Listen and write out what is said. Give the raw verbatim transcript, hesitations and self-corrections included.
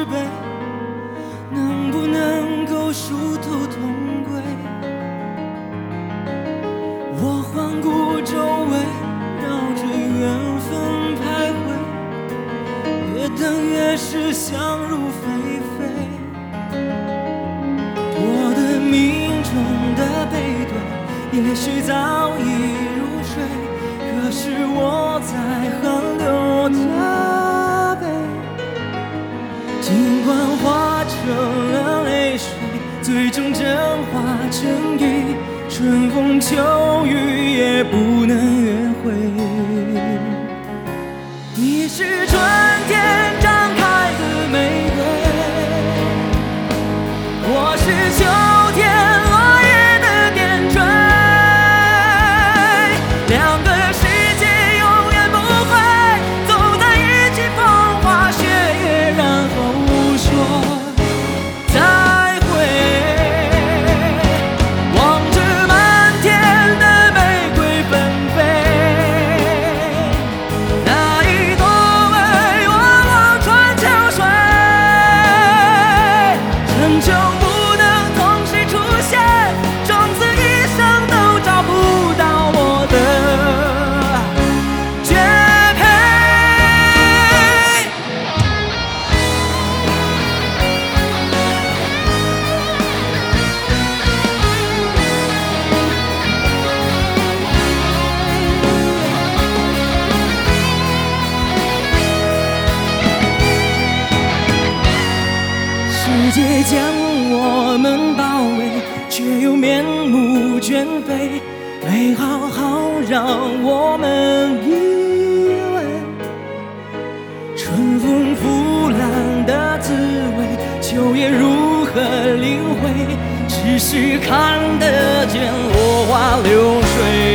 慈悲，能不能够殊途同归？我环顾周围，绕着缘分徘徊，越等越是想入非非。我的命中的背对，也许早已入睡，可是我在横流的背，尽管化成了泪水，最终蒸化成雨，春风秋雨也不能圆回。你是春天张开的玫瑰，我是秋天落叶的点缀，两个世界永远不会走在一起，风花雪月，然后说再会。望着满天的玫瑰纷飞，那一朵为我望穿秋水，春秋不能同时出现，从此一生都找不到我的绝配。世界将我们包围，却又面目全非，没好好让我们依偎。春风拂烂的滋味，秋叶如何领会？只是看得见落花流水。